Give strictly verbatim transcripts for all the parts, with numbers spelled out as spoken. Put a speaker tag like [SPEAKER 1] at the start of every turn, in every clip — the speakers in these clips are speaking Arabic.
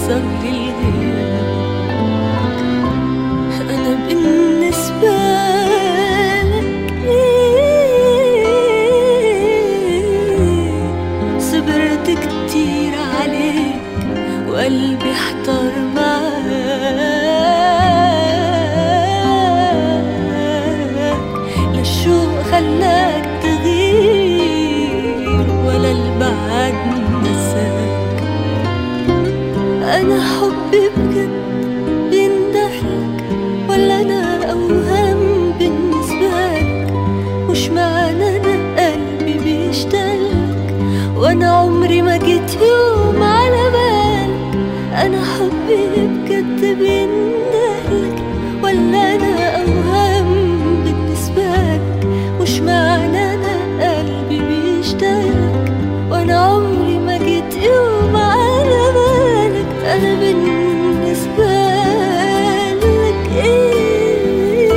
[SPEAKER 1] يحصل لي الغياب. أنا بالنسبة لك إيه، صبرت كتير عليك وقلبي احتار معاك. لا الشوق خلاك تغير ولا البعد نساك. أنا حبي بجد بيندهلك ولا أنا أوهام بالنسبة لك؟ مش معنى أنا قلبي بيشتغلك وأنا عمري ما جيت يوم على بالك. أنا حبي بجد بيندهلك ولا أنا أوهام بالنسبة لك؟ مش معنى أنا قلبي بيشتغلك وأنا عمري ما جيت يوم على بالك. أنا بالنسبة لك إيه،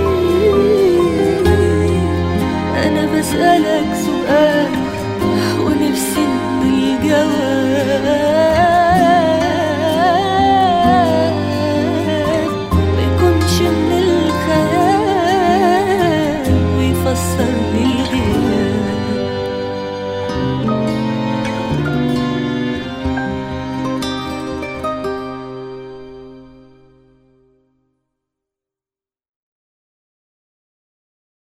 [SPEAKER 1] أنا بسألك سؤال ونفسي من الجواب.